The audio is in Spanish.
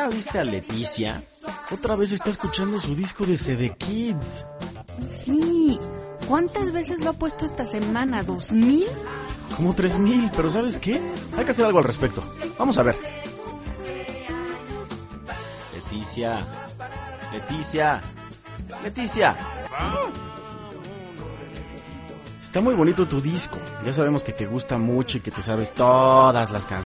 ¿Ya viste a Leticia? Otra vez está escuchando su disco de CD Kids. Sí. ¿Cuántas veces lo ha puesto esta semana? ¿2000? Como 3000, pero ¿sabes qué? Hay que hacer algo al respecto. Vamos a ver. Leticia. Está muy bonito tu disco. Ya sabemos que te gusta mucho y que te sabes todas las canciones.